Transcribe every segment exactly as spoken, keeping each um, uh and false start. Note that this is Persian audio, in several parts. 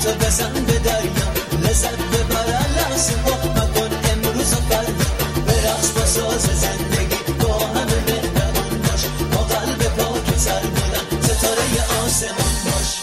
دلتو بزن به دریا، لذت ببر لحظه با مکن امروز و فردا، برقص با ساز زندگی با همه مهربون باش، با قلب پاک سر بلند ستاره آسمان باش.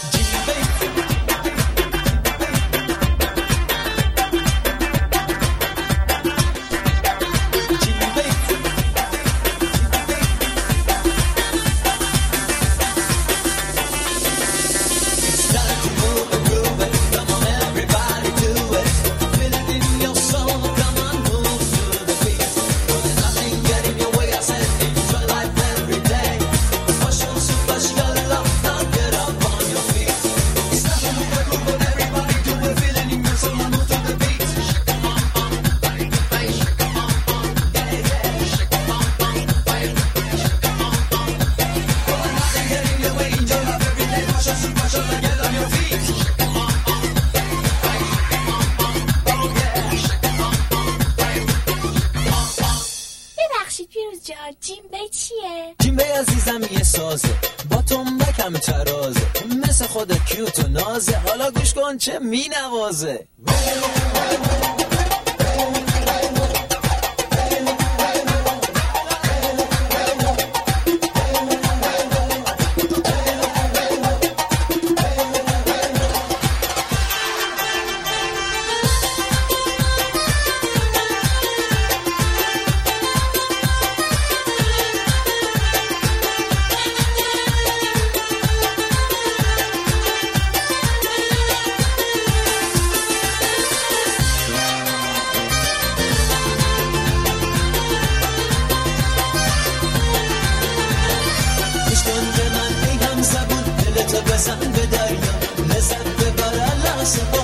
جیمبه چیه؟ جیمبه عزیزم یه سازه با تنبک هم ترازه، مثل خود کیوت و نازه، حالا گوش کن چه می نوازه. بزن به دریا، لذت ببر لحظه